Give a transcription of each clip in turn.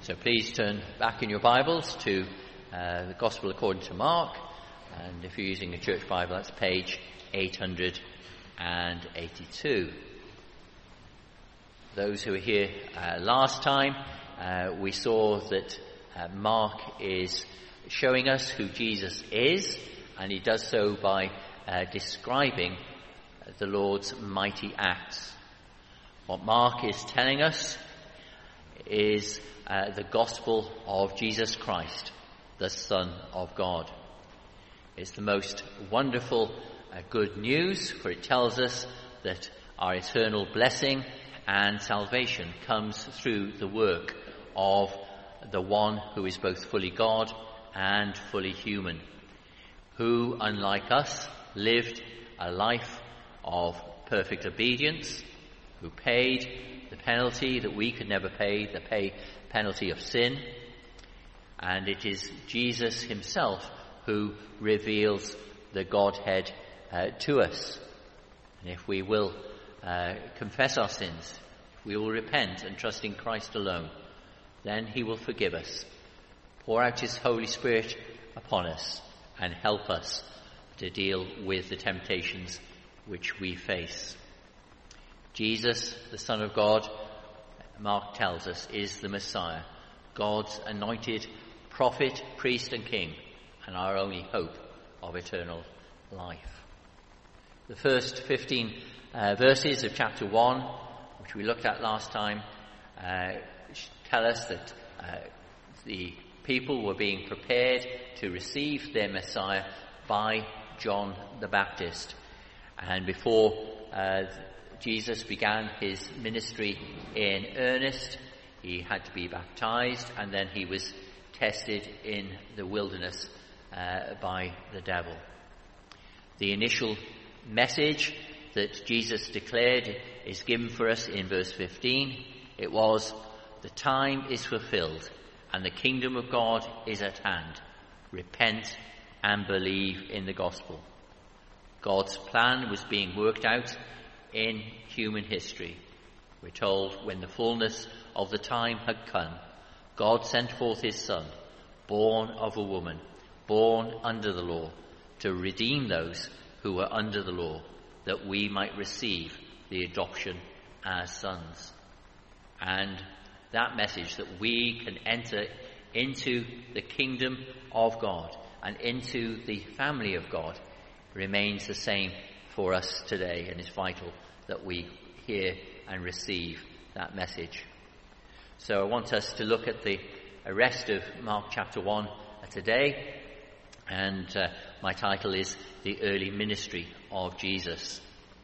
So please turn back in your Bibles to the Gospel according to Mark, and if you're using a church Bible, that's page 882. Those who were here last time, we saw that Mark is showing us who Jesus is, and he does so by describing the Lord's mighty acts. What Mark is telling us is the gospel of Jesus Christ, the Son of God. It's the most wonderful good news, for it tells us that our eternal blessing and salvation comes through the work of the one who is both fully God and fully human, who, unlike us, lived a life of perfect obedience, who paid the penalty that we could never pay, the penalty of sin. And it is Jesus himself who reveals the Godhead to us. And if we will confess our sins, if we will repent and trust in Christ alone, then he will forgive us, pour out his Holy Spirit upon us, and help us to deal with the temptations which we face. Jesus, the Son of God, Mark tells us, is the Messiah, God's anointed prophet, priest and king, and our only hope of eternal life. The first 15 verses of chapter 1, which we looked at last time, tell us that the people were being prepared to receive their Messiah by John the Baptist. And before Jesus began his ministry in earnest, he had to be baptized, and then he was tested in the wilderness by the devil. The initial message that Jesus declared is given for us in verse 15. It was, "The time is fulfilled, and the kingdom of God is at hand. Repent and believe in the gospel." God's plan was being worked out in human history. We're told when the fullness of the time had come, God sent forth his Son, born of a woman, born under the law, to redeem those who were under the law, that we might receive the adoption as sons. And that message that we can enter into the kingdom of God and into the family of God remains the same for us today, and it's vital that we hear and receive that message. So I want us to look at the rest of Mark chapter 1 today, and my title is The Early Ministry of Jesus.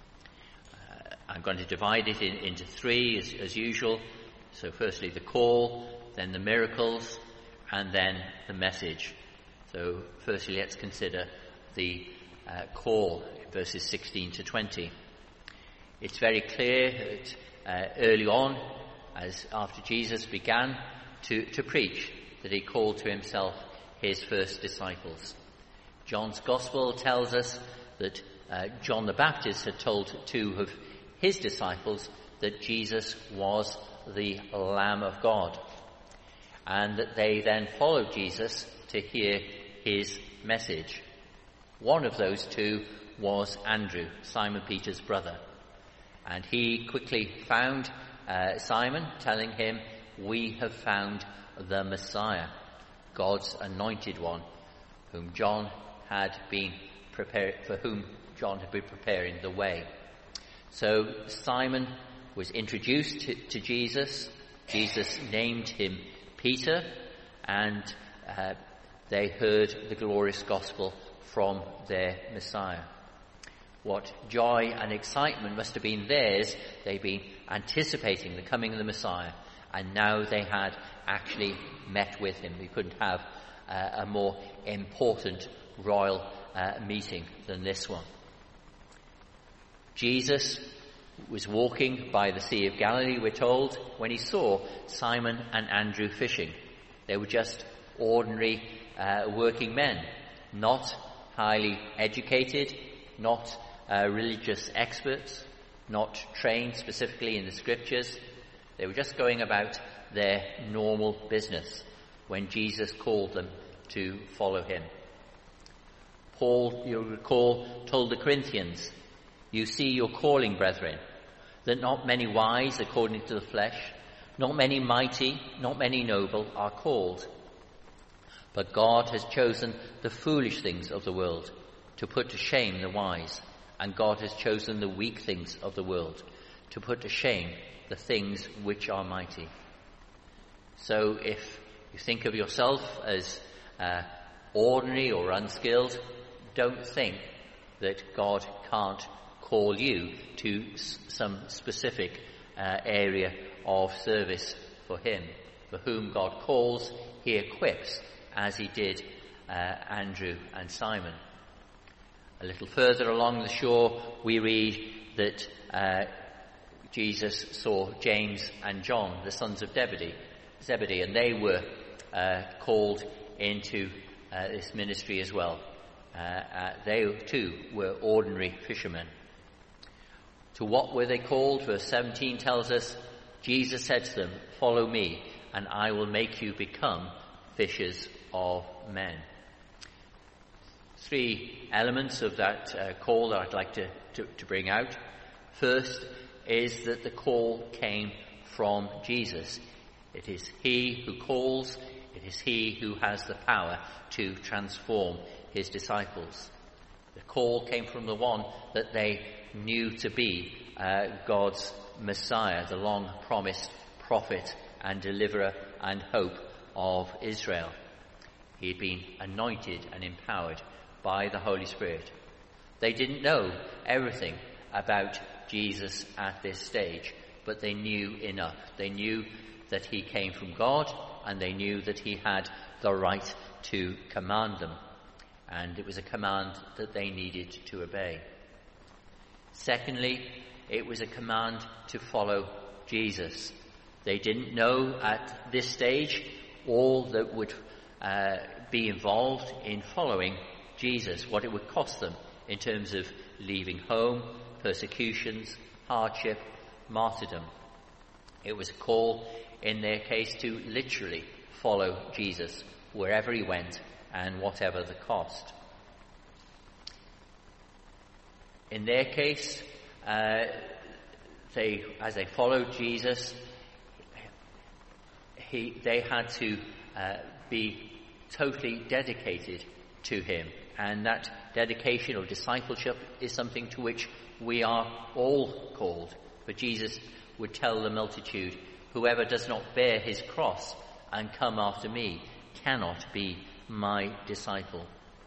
I'm going to divide it into three as usual. So firstly the call, then the miracles, and then the message. So firstly let's consider the call, verses 16 to 20. It's very clear that early on, as after Jesus began to preach, that he called to himself his first disciples. John's Gospel tells us that John the Baptist had told two of his disciples that Jesus was the Lamb of God, and that they then followed Jesus to hear his message. One of those two was Andrew, Simon Peter's brother, and he quickly found Simon, telling him, "We have found the Messiah, God's anointed one, for whom John had been preparing the way." So Simon was introduced to Jesus. Jesus named him Peter, and they heard the glorious gospel from their Messiah. What joy and excitement must have been theirs. They'd been anticipating the coming of the Messiah, and now they had actually met with him. We couldn't have a more important royal meeting than this one. Jesus was walking by the Sea of Galilee, we're told, when he saw Simon and Andrew fishing. They were just ordinary working men, not highly educated, not religious experts, not trained specifically in the scriptures. They were just going about their normal business when Jesus called them to follow him. Paul, you'll recall, told the Corinthians, "You see your calling, brethren, that not many wise according to the flesh, not many mighty, not many noble are called. But God has chosen the foolish things of the world to put to shame the wise, and God has chosen the weak things of the world to put to shame the things which are mighty." So if you think of yourself as ordinary or unskilled, don't think that God can't call you to some specific area of service for him. For whom God calls, he equips, as he did Andrew and Simon. A little further along the shore, we read that Jesus saw James and John, the sons of Zebedee, and they were called into this ministry as well. They too were ordinary fishermen. To what were they called? Verse 17 tells us, Jesus said to them, "Follow me, and I will make you become fishers of men." Three elements of that call that I'd like to bring out. First is that the call came from Jesus. It is he who calls. It is he who has the power to transform his disciples. The call came from the one that they knew to be God's Messiah, the long-promised prophet and deliverer and hope of Israel. He had been anointed and empowered by the Holy Spirit. They didn't know everything about Jesus at this stage, but they knew enough. They knew that he came from God, and they knew that he had the right to command them. And it was a command that they needed to obey. Secondly, it was a command to follow Jesus. They didn't know at this stage all that would be involved in following Jesus, what it would cost them in terms of leaving home, persecutions, hardship, martyrdom. It was a call in their case to literally follow Jesus wherever he went and whatever the cost. In their case, as they followed Jesus, they had to be totally dedicated to him. And that dedication or discipleship is something to which we are all called. For Jesus would tell the multitude, "Whoever does not bear his cross and come after me cannot be my disciple."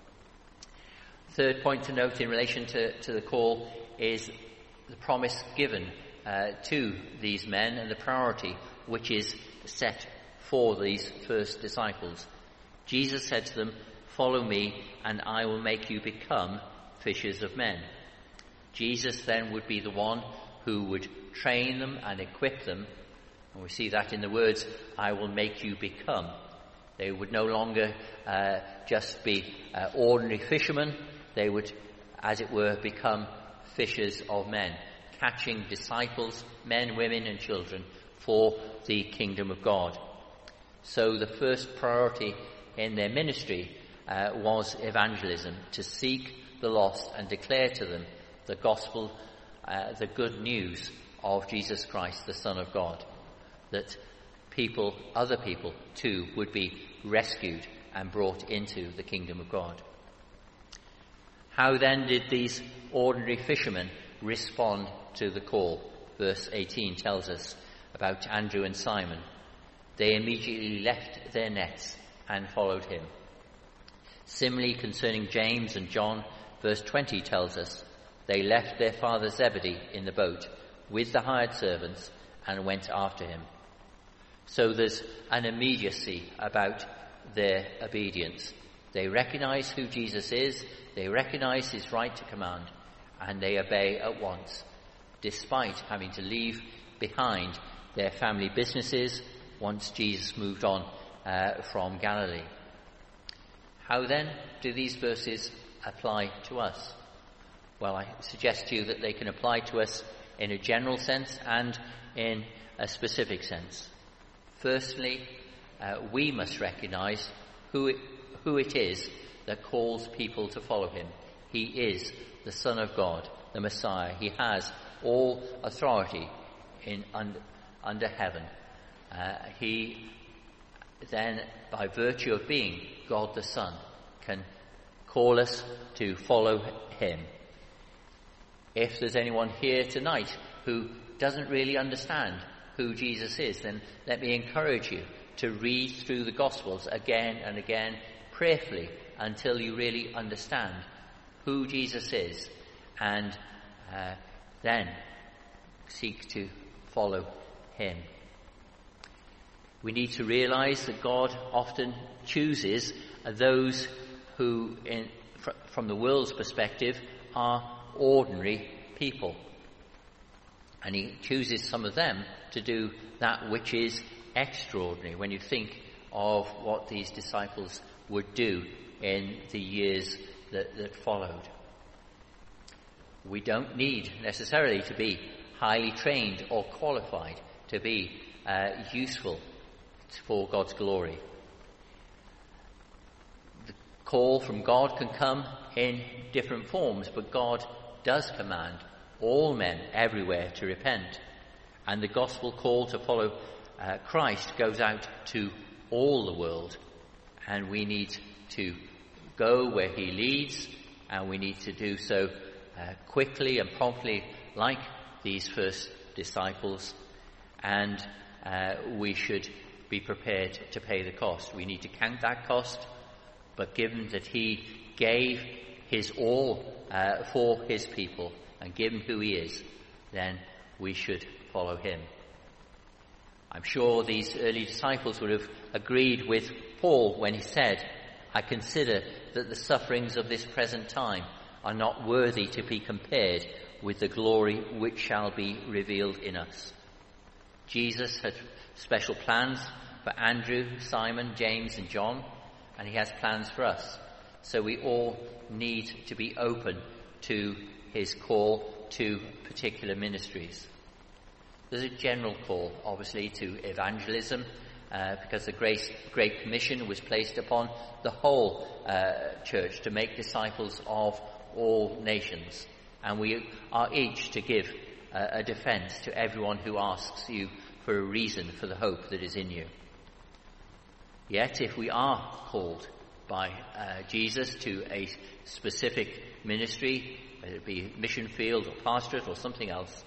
Third point to note in relation to the call is the promise given to these men and the priority which is set for these first disciples. Jesus said to them, "Follow me, and I will make you become fishers of men." Jesus then would be the one who would train them and equip them. And we see that in the words, "I will make you become." They would no longer just be ordinary fishermen. They would, as it were, become fishers of men, catching disciples, men, women and children, for the kingdom of God. So the first priority in their ministry was evangelism, to seek the lost and declare to them the gospel, the good news of Jesus Christ, the Son of God, that other people too, would be rescued and brought into the kingdom of God. How then did these ordinary fishermen respond to the call? Verse 18 tells us about Andrew and Simon. They immediately left their nets and followed him. Similarly, concerning James and John, verse 20 tells us they left their father Zebedee in the boat with the hired servants and went after him. So there's an immediacy about their obedience. They recognize who Jesus is, they recognize his right to command, and they obey at once, despite having to leave behind their family businesses once Jesus moved on from Galilee. How then do these verses apply to us? Well, I suggest to you that they can apply to us in a general sense and in a specific sense. Firstly, we must recognize who it is that calls people to follow him. He is the Son of God, the Messiah. He has all authority under heaven. He then, by virtue of being God the Son, can call us to follow him. If there's anyone here tonight who doesn't really understand who Jesus is, then let me encourage you to read through the Gospels again and again prayerfully until you really understand who Jesus is, and then seek to follow him. We need to realize that God often chooses those who, from the world's perspective, are ordinary people. And he chooses some of them to do that which is extraordinary when you think of what these disciples would do in the years that followed. We don't need necessarily to be highly trained or qualified to be useful for God's glory. The call from God can come in different forms, but God does command all men everywhere to repent. And the gospel call to follow Christ goes out to all the world. And we need to go where he leads, and we need to do so quickly and promptly, like these first disciples. And we should be prepared to pay the cost. We need to count that cost, but given that he gave his all for his people, and given who he is, then we should follow him. I'm sure these early disciples would have agreed with Paul when he said, "I consider that the sufferings of this present time are not worthy to be compared with the glory which shall be revealed in us." Jesus had special plans for Andrew, Simon, James and John, and he has plans for us. So we all need to be open to his call to particular ministries. There's a general call, obviously, to evangelism, because the Great Commission was placed upon the whole church to make disciples of all nations. And we are each to give a defense to everyone who asks you for a reason for the hope that is in you. Yet, if we are called by Jesus to a specific ministry, whether it be mission field or pastorate or something else,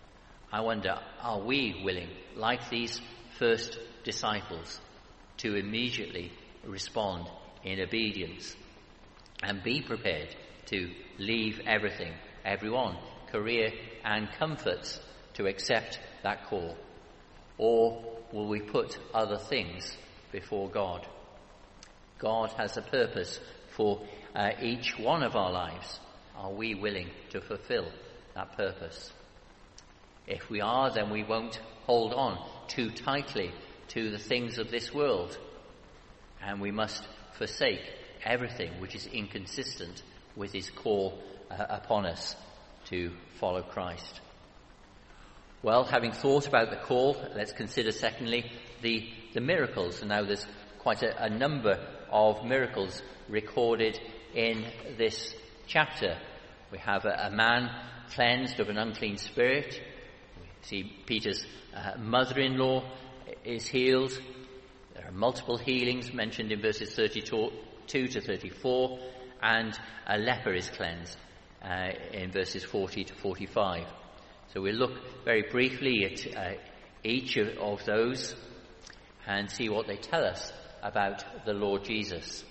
I wonder, are we willing, like these first disciples, to immediately respond in obedience and be prepared to leave everything, everyone, career and comforts, to accept that call? Or will we put other things before God? God has a purpose for each one of our lives. Are we willing to fulfill that purpose? If we are, then we won't hold on too tightly to the things of this world, and we must forsake everything which is inconsistent with his call upon us to follow Christ. Well, having thought about the call, let's consider secondly the miracles. And now there's quite a number of miracles recorded in this chapter. We have a man cleansed of an unclean spirit. We see Peter's mother-in-law is healed. There are multiple healings mentioned in verses 32 to 34, and a leper is cleansed in verses 40 to 45. So we'll look very briefly at each of those and see what they tell us about the Lord Jesus.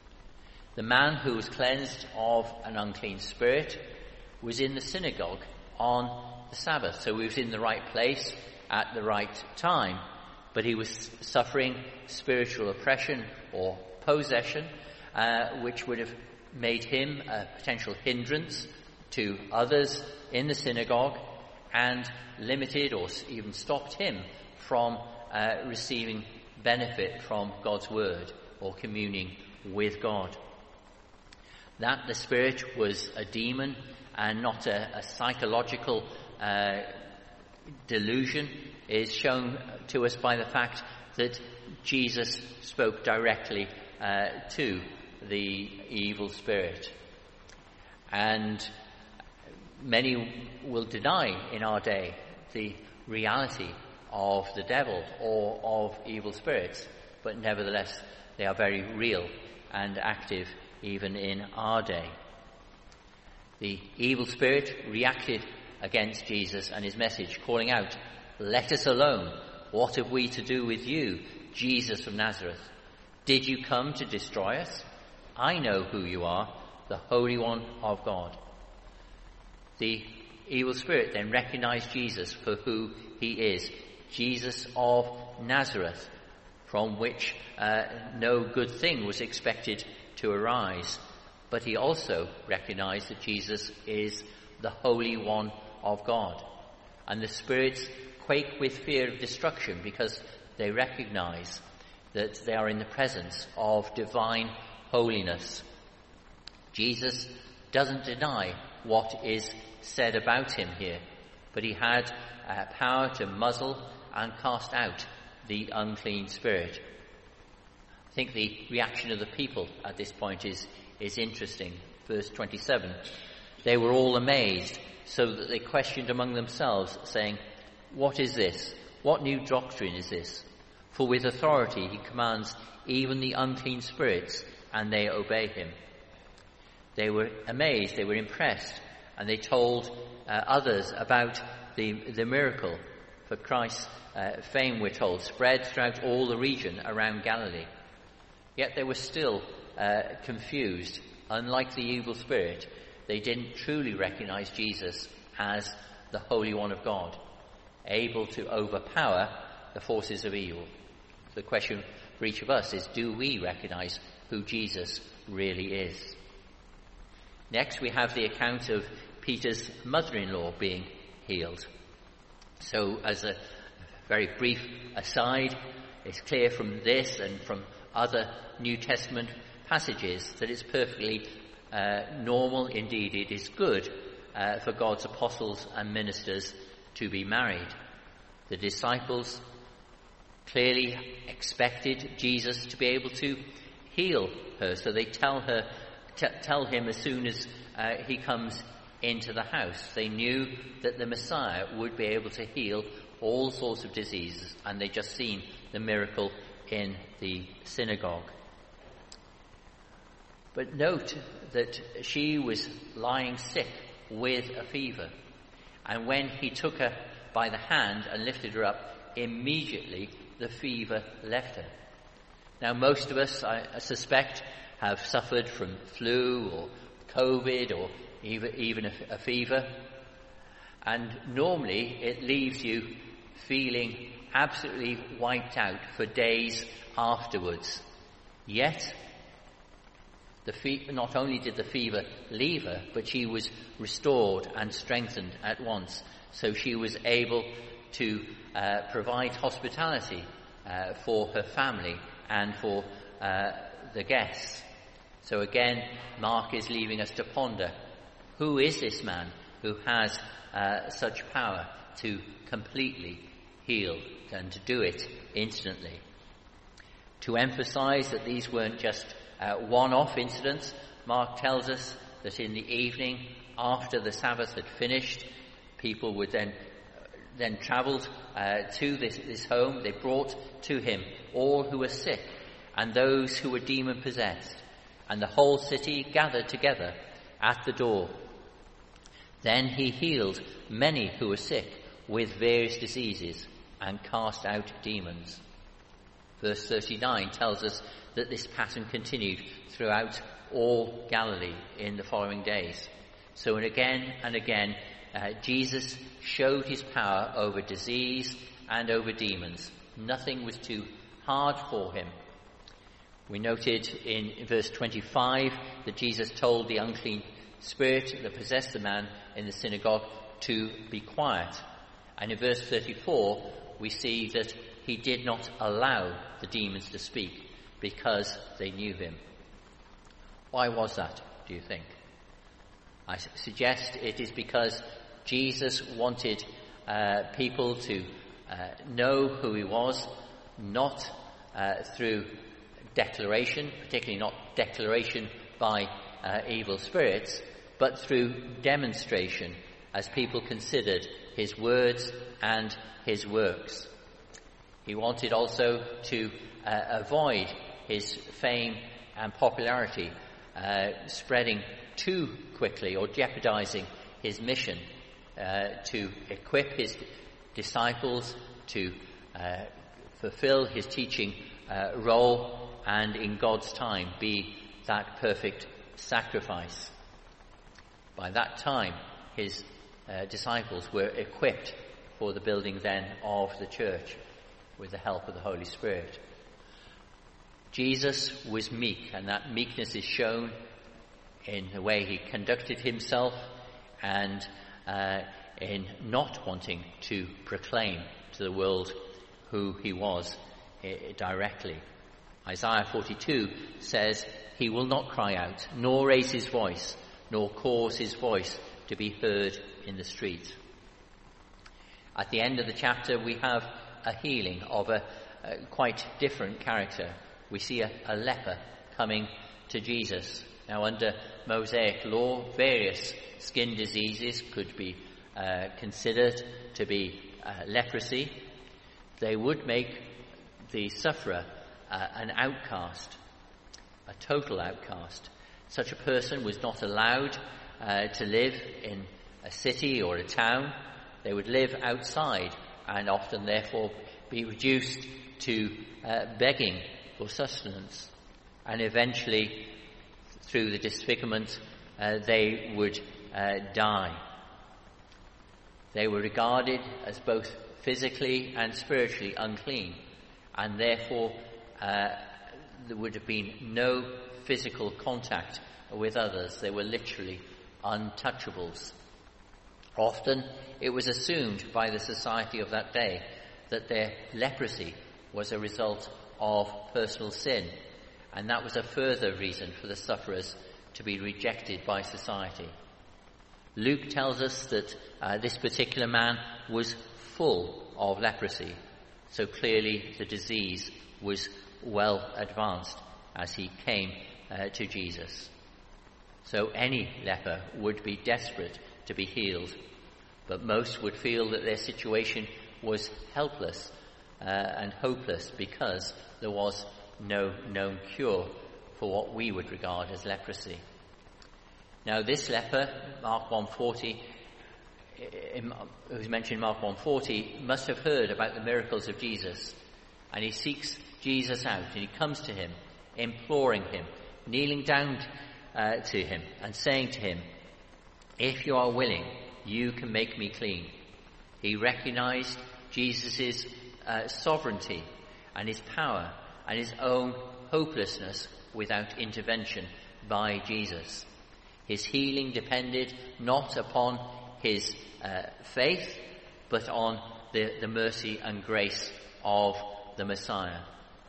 The man who was cleansed of an unclean spirit was in the synagogue on the Sabbath. So he was in the right place at the right time, but he was suffering spiritual oppression or possession, which would have made him a potential hindrance to others in the synagogue and limited or even stopped him from receiving benefit from God's word or communing with God. That the spirit was a demon and not a psychological delusion is shown to us by the fact that Jesus spoke directly to the evil spirit. And many will deny in our day the reality of the devil or of evil spirits, but nevertheless they are very real and active even in our day. The evil spirit reacted against Jesus and his message, calling out, "Let us alone. What have we to do with you, Jesus of Nazareth? Did you come to destroy us? I know who you are, the Holy One of God." The evil spirit then recognized Jesus for who he is, Jesus of Nazareth, from which no good thing was expected to arise. But he also recognized that Jesus is the Holy One of God. And the spirits quake with fear of destruction because they recognize that they are in the presence of divine holiness. Jesus doesn't deny what is said about him here, but he had power to muzzle and cast out the unclean spirit. I think the reaction of the people at this point is interesting. Verse 27, "They were all amazed, so that they questioned among themselves, saying, 'What is this? What new doctrine is this? For with authority he commands even the unclean spirits, and they obey him.'" They were amazed, they were impressed, and they told others about the miracle. For Christ's fame, we're told, spread throughout all the region around Galilee. Yet they were still confused. Unlike the evil spirit, they didn't truly recognize Jesus as the Holy One of God, able to overpower the forces of evil. The question for each of us is, do we recognize who Jesus really is? Next, we have the account of Peter's mother-in-law being healed. So, as a very brief aside, it's clear from this and from other New Testament passages that it's perfectly normal, indeed it is good, for God's apostles and ministers to be married. The disciples clearly expected Jesus to be able to heal her, so they tell him as soon as he comes into the house. They knew that the Messiah would be able to heal all sorts of diseases, and they'd just seen the miracle in the synagogue. But note that she was lying sick with a fever, and when he took her by the hand and lifted her up, immediately the fever left her. Now, most of us, I suspect, have suffered from flu or COVID or even a fever, and normally it leaves you feeling absolutely wiped out for days afterwards. Yet, not only did the fever leave her, but she was restored and strengthened at once. So she was able to provide hospitality for her family and for the guests. So again, Mark is leaving us to ponder, who is this man who has such power to completely heal and to do it instantly? To emphasize that these weren't just one-off incidents, Mark tells us that in the evening, after the Sabbath had finished, people would then travelled to this home. They brought to him all who were sick and those who were demon-possessed, and the whole city gathered together at the door. Then he healed many who were sick with various diseases and cast out demons. Verse 39 tells us that this pattern continued throughout all Galilee in the following days. So again and again, Jesus showed his power over disease and over demons. Nothing was too hard for him. We noted in verse 25 that Jesus told the unclean spirit that possessed the man in the synagogue to be quiet. And in verse 34, we see that he did not allow the demons to speak because they knew him. Why was that, do you think? I suggest it is because Jesus wanted people to know who he was, not through declaration, particularly not declaration by evil spirits, but through demonstration as people considered his words and his works. He wanted also to avoid his fame and popularity spreading too quickly or jeopardizing his mission to equip his disciples to fulfill his teaching role and in God's time be that perfect sacrifice. By that time, his disciples were equipped for the building then of the church with the help of the Holy Spirit. Jesus was meek, and that meekness is shown in the way he conducted himself and in not wanting to proclaim to the world who he was directly. Isaiah 42 says, "He will not cry out, nor raise his voice, nor cause his voice to be heard in the street." At the end of the chapter, we have a healing of a quite different character. We see a leper coming to Jesus. Now, under Mosaic law, various skin diseases could be considered to be leprosy. They would make the sufferer an outcast, a total outcast. Such a person was not allowed to live in a city or a town. They would live outside and often therefore be reduced to begging for sustenance. And eventually, through the disfigurement, they would die. They were regarded as both physically and spiritually unclean, and therefore there would have been no physical contact with others. They were literally untouchables. Often it was assumed by the society of that day that their leprosy was a result of personal sin, and that was a further reason for the sufferers to be rejected by society. Luke tells us that this particular man was full of leprosy, so clearly the disease was well advanced as he came to Jesus. So any leper would be desperate to be healed, but most would feel that their situation was helpless and hopeless because there was no known cure for what we would regard as leprosy. Now, this leper, Mark 1:40, who's mentioned in Mark 1:40, must have heard about the miracles of Jesus, and he seeks Jesus out, and he comes to him, imploring him, kneeling down to him, and saying to him, "If you are willing, you can make me clean." He recognized Jesus' sovereignty and his power and his own hopelessness without intervention by Jesus. His healing depended not upon his faith, but on the mercy and grace of the Messiah.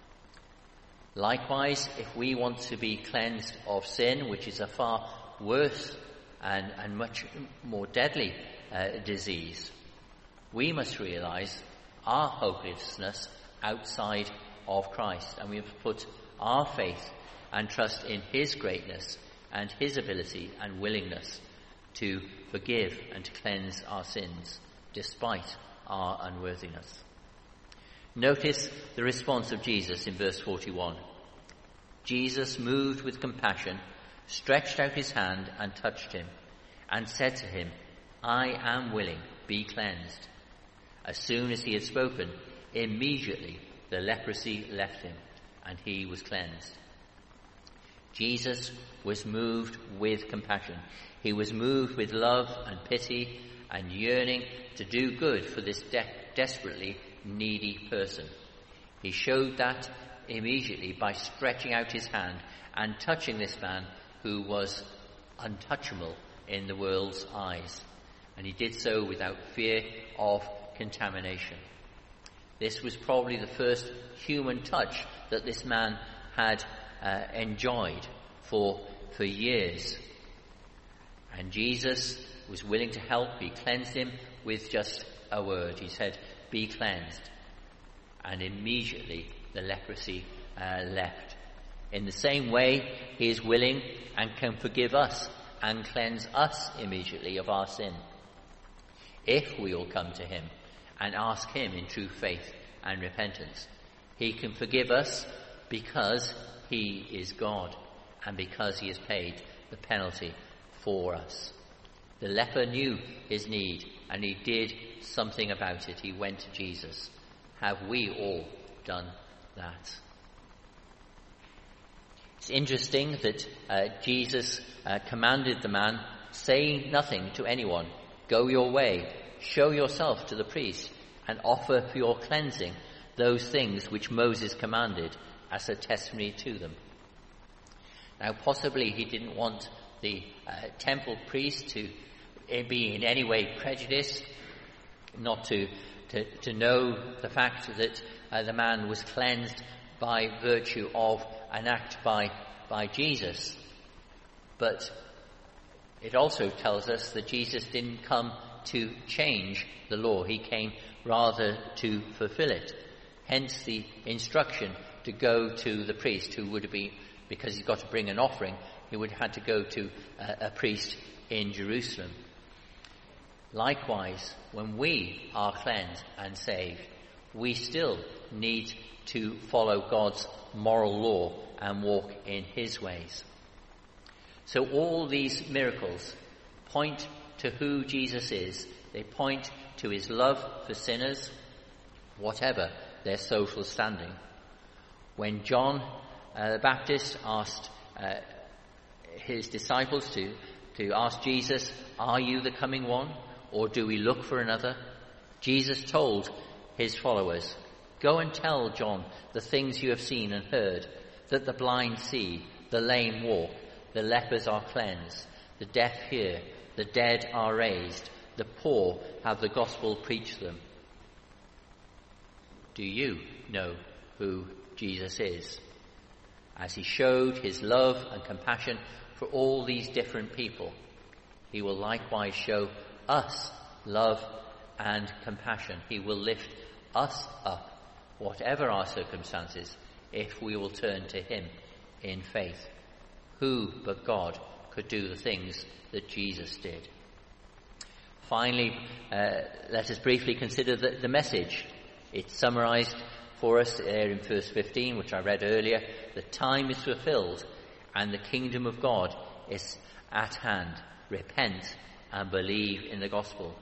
Likewise, if we want to be cleansed of sin, which is a far worse and much more deadly disease, we must realize our hopelessness outside of Christ, and we have put our faith and trust in his greatness and his ability and willingness to forgive and to cleanse our sins despite our unworthiness. Notice the response of Jesus in verse 41. Jesus, moved with compassion, stretched out his hand and touched him, and said to him, "I am willing, be cleansed." As soon as he had spoken, immediately the leprosy left him, and he was cleansed. Jesus was moved with compassion. He was moved with love and pity and yearning to do good for this desperately needy person. He showed that immediately by stretching out his hand and touching this man who was untouchable in the world's eyes. And he did so without fear of contamination. This was probably the first human touch that this man had enjoyed for years. And Jesus was willing to help. He cleansed him with just a word. He said, "Be cleansed." and immediately the leprosy left. In the same way, he is willing and can forgive us and cleanse us immediately of our sin, if we will come to him and ask him in true faith and repentance. He can forgive us because he is God and because he has paid the penalty for us. The leper knew his need and he did something about it. He went to Jesus. Have we all done that? It's interesting that Jesus commanded the man, say nothing to anyone, go your way, show yourself to the priest, and offer for your cleansing those things which Moses commanded as a testimony to them. Now, possibly he didn't want the temple priest to be in any way prejudiced, not to know the fact that the man was cleansed by virtue of an act by Jesus. But it also tells us that Jesus didn't come to change the law. He came rather to fulfill it. Hence the instruction to go to the priest, who would be, because he's got to bring an offering, he would have had to go to a priest in Jerusalem. Likewise, when we are cleansed and saved, we still need to follow God's moral law and walk in his ways. So all these miracles point to who Jesus is. They point to his love for sinners, whatever their social standing. When John the Baptist asked his disciples to ask Jesus, are you the coming one, or do we look for another? Jesus told his followers, go and tell John the things you have seen and heard, that the blind see, the lame walk, the lepers are cleansed, the deaf hear, the dead are raised, the poor have the gospel preached them. Do you know who Jesus is? As he showed his love and compassion for all these different people, he will likewise show us love and compassion. He will lift us up, whatever our circumstances, if we will turn to him in faith. Who but God could do the things that Jesus did? Finally, let us briefly consider the message. It's summarized for us there in verse 15, which I read earlier. The time is fulfilled and the kingdom of God is at hand. Repent and believe in the gospel.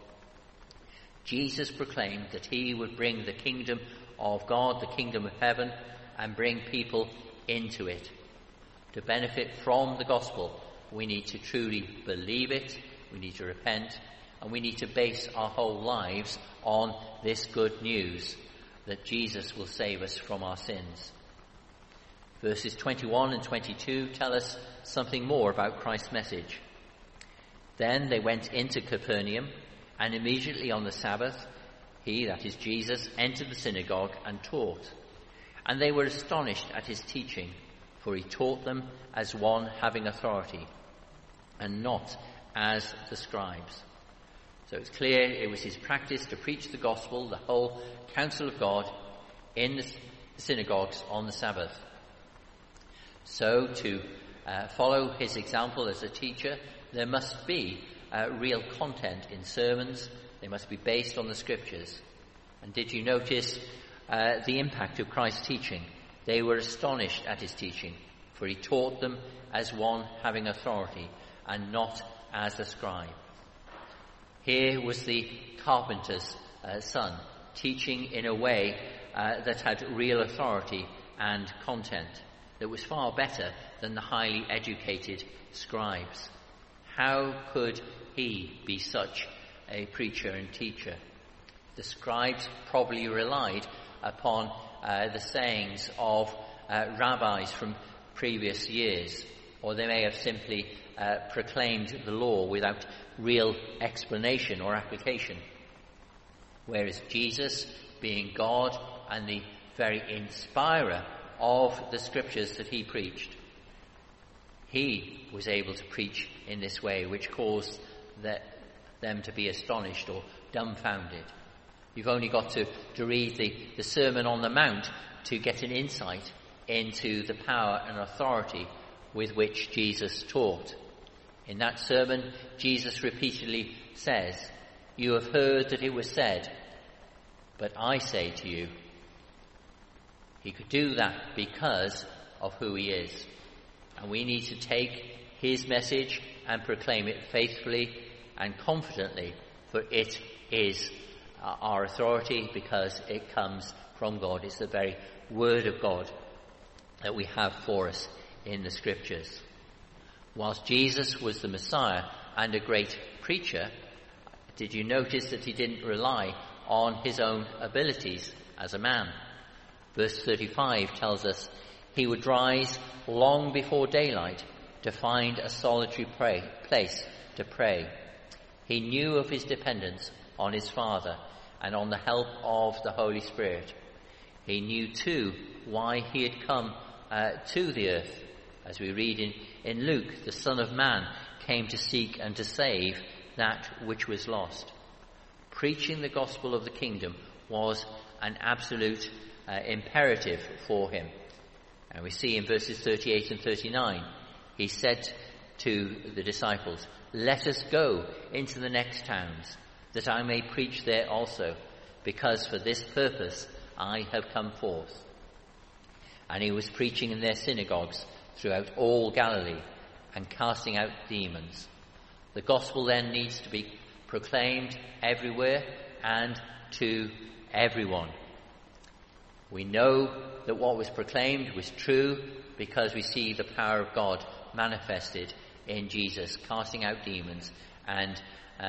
Jesus proclaimed that he would bring the kingdom of God, the kingdom of heaven, and bring people into it. To benefit from the gospel, we need to truly believe it, we need to repent, and we need to base our whole lives on this good news that Jesus will save us from our sins. Verses 21 and 22 tell us something more about Christ's message. Then they went into Capernaum, and immediately on the Sabbath, he, that is Jesus, entered the synagogue and taught. And they were astonished at his teaching, for he taught them as one having authority, and not as the scribes. So it's clear it was his practice to preach the gospel, the whole counsel of God, in the synagogues on the Sabbath. So to follow his example as a teacher, there must be real content in sermons. They must be based on the scriptures. And did you notice the impact of Christ's teaching? They were astonished at his teaching, for he taught them as one having authority and not as a scribe. Here was the carpenter's son, teaching in a way that had real authority and content, that was far better than the highly educated scribes. How could he be such a preacher and teacher? The scribes probably relied upon the sayings of rabbis from previous years, or they may have simply proclaimed the law without real explanation or application. Whereas Jesus, being God and the very inspirer of the scriptures that he preached, he was able to preach in this way, which caused them to be astonished or dumbfounded. You've only got to read the Sermon on the Mount to get an insight into the power and authority with which Jesus taught. In that sermon, Jesus repeatedly says, "You have heard that it was said, but I say to you." He could do that because of who he is. And we need to take his message and proclaim it faithfully and confidently, for it is our authority because it comes from God. It's the very word of God that we have for us in the Scriptures. Whilst Jesus was the Messiah and a great preacher, did you notice that he didn't rely on his own abilities as a man? Verse 35 tells us he would rise long before daylight to find a solitary place to pray. He knew of his dependence on his Father and on the help of the Holy Spirit. He knew too why he had come to the earth. As we read in Luke, the Son of Man came to seek and to save that which was lost. Preaching the gospel of the kingdom was an absolute imperative for him. And we see in verses 38 and 39, he said to the disciples, "Let us go into the next towns, that I may preach there also, because for this purpose I have come forth." And he was preaching in their synagogues throughout all Galilee and casting out demons. The gospel then needs to be proclaimed everywhere and to everyone. We know that what was proclaimed was true because we see the power of God manifested in Jesus, casting out demons and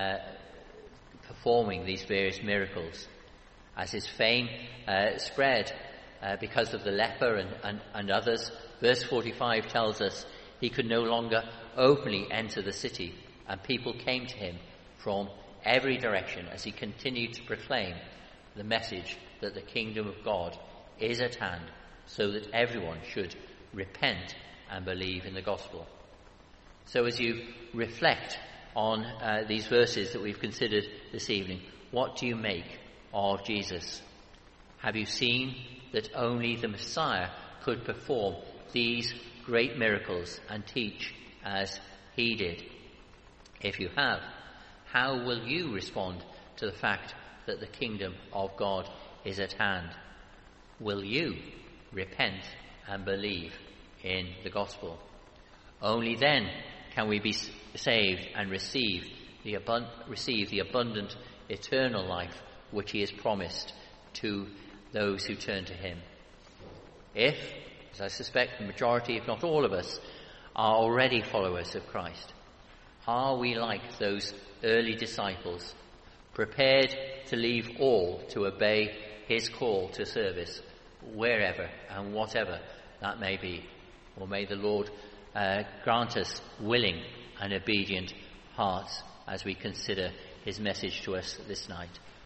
performing these various miracles. As his fame spread because of the leper and others, verse 45 tells us he could no longer openly enter the city, and people came to him from every direction as he continued to proclaim the message that the kingdom of God is at hand, so that everyone should repent and believe in the gospel. So as you reflect on these verses that we've considered this evening, what do you make of Jesus? Have you seen that only the Messiah could perform these great miracles and teach as he did? If you have, how will you respond to the fact that the kingdom of God is at hand? Will you repent and believe in the gospel? Only then can we be saved and receive the abundant eternal life which he has promised to those who turn to him. If, as I suspect the majority, if not all of us, are already followers of Christ, are we like those early disciples, prepared to leave all to obey his call to service, wherever and whatever that may be? Or may the Lord grant us willing and obedient hearts as we consider his message to us this night.